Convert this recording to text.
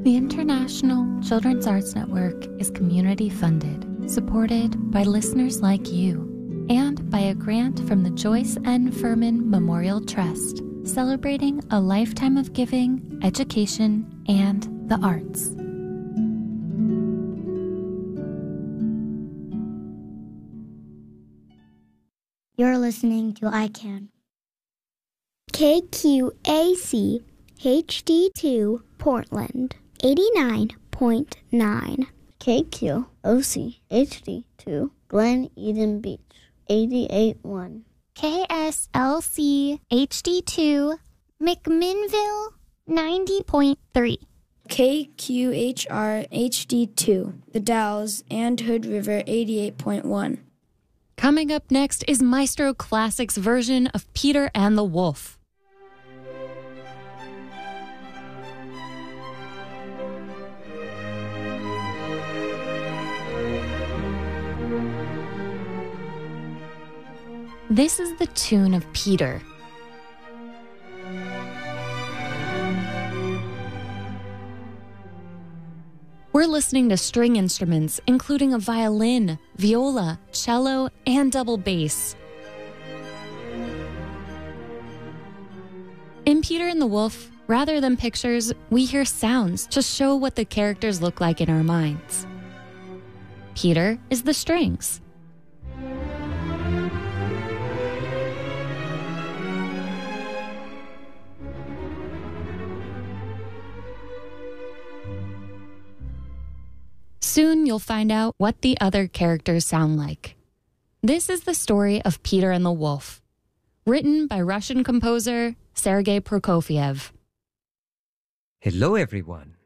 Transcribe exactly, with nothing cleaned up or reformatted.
The International Children's Arts Network is community funded, supported by listeners like you, and by a grant from the Joyce N. Furman Memorial Trust, celebrating a lifetime of giving, education, and the arts. You're listening to I CAN. K Q A C H D two Portland, eighty-nine point nine. K Q O C H D two Glen Eden Beach, eighty-eight point one. K S L C H D two McMinnville, ninety point three. K Q H R H D two The Dalles and Hood River, eighty-eight point one. Coming up next is Maestro Classic's version of Peter and the Wolf. This is the tune of Peter. We're listening to string instruments, including a violin, viola, cello, and double bass. In Peter and the Wolf, rather than pictures, we hear sounds to show what the characters look like in our minds. Peter is the strings. Soon you'll find out what the other characters sound like. This is the story of Peter and the Wolf, written by Russian composer Sergei Prokofiev. Hello, everyone.